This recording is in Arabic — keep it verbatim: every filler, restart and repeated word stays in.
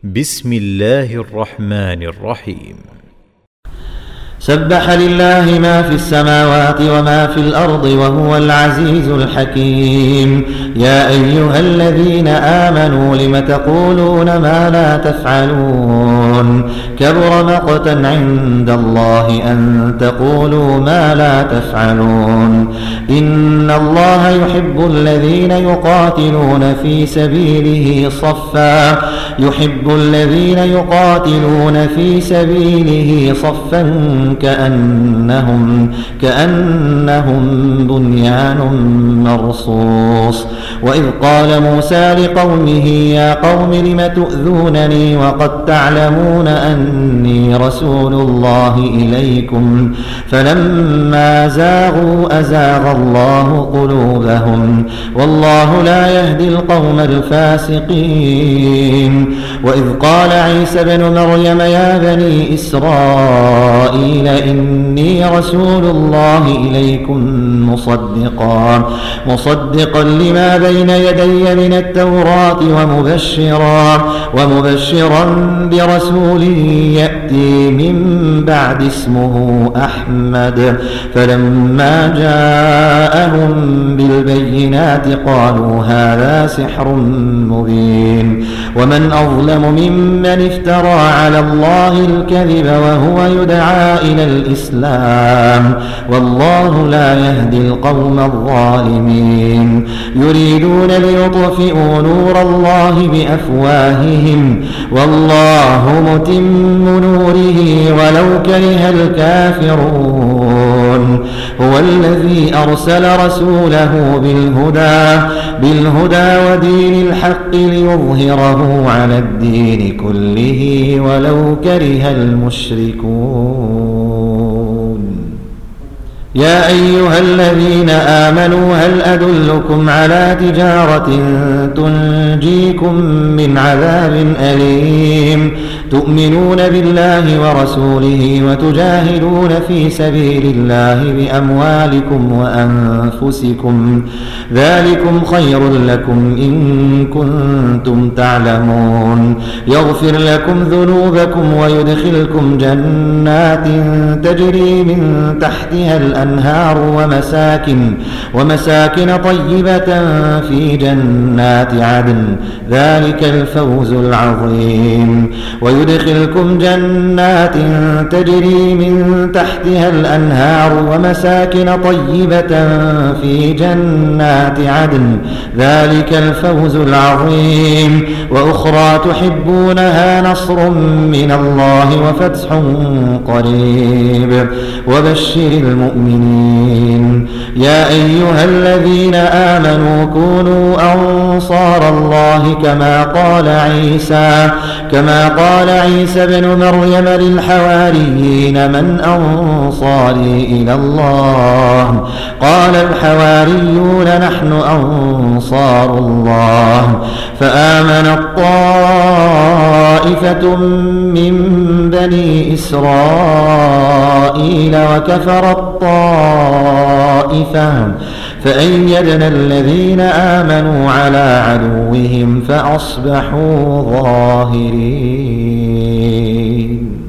بسم الله الرحمن الرحيم. سبح لله ما في السماوات وما في الأرض وهو العزيز الحكيم. يا أيها الذين آمنوا لم تقولون ما لا تفعلون كبر مقتا عند الله أن تقولوا ما لا تفعلون. إن الله يحب الذين يقاتلون في سبيله صفا يحب الذين يقاتلون في سبيله صفا كأنهم, كأنهم بنيان مرصوص. وإذ قال موسى لقومه يا قوم لم تؤذونني وقد تعلمون أني رسول الله إليكم فلما زاغوا أزاغ الله قلوبهم والله لا يهدي القوم الفاسقين. وإذ قال عيسى بن مريم يا بني إسرائيل إني رسول الله إليكم مصدقا مصدقا لما بين يدي من التوراة ومبشرا ومبشرا برسول يأتي من بعد اسمه أحمد. فلما جاءهم بالبينات قالوا هذا سحر مبين. ومن أظلم ممن افترى على الله الكذب وهو يدعى إلى الإسلام والله لا يهدي القوم الظالمين. يريدون ليطفئوا نور الله بأفواههم والله متم نوره ولو كره الكافرون. هو الذي أرسل رسوله بالهدى بالهدى ودين الحق ليظهره على الدين كله ولو كره المشركون. يا أيها الذين آمنوا هل أدلكم على تجارة تنجيكم من عذاب أليم تؤمنون بالله ورسوله وتجاهدون في سبيل الله بأموالكم وأنفسكم ذلكم خير لكم إن كنتم تعلمون. يغفر لكم ذنوبكم ويدخلكم جنات تجري من تحتها الأنهار ومساكن, ومساكن طيبة في جنات عدن ذلك الفوز العظيم. ويدخلكم جنات تجري من تحتها الأنهار ومساكن طيبة في جنات عدن ذلك الفوز العظيم. وأخرى تحبونها نصر من الله وفتح قريب وبشر المؤمنين. يا أيها الذين آمنوا كونوا أنصار الله كما قال عيسى كما قال عيسى بن مريم للحواريين من أنصاري إلى الله قال الحواريون نحن أنصار الله. فآمنت طائفة من بني إسرائيل وكفرت طائفة فأيدنا الذين آمنوا على عدوهم فأصبحوا ظاهرين.